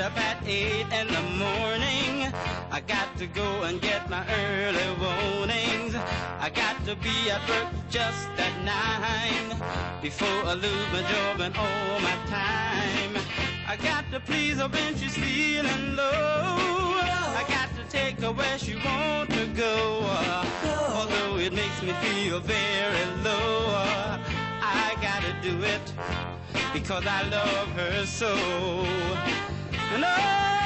up at 8 in the morning. I got to go and get my early warnings. I got to be at work just at 9 before I lose my job and all my time. I got to please her when she's feeling low. I got to take her where she wants to go. Although it makes me feel very low, I gotta do it because I love her so. And oh,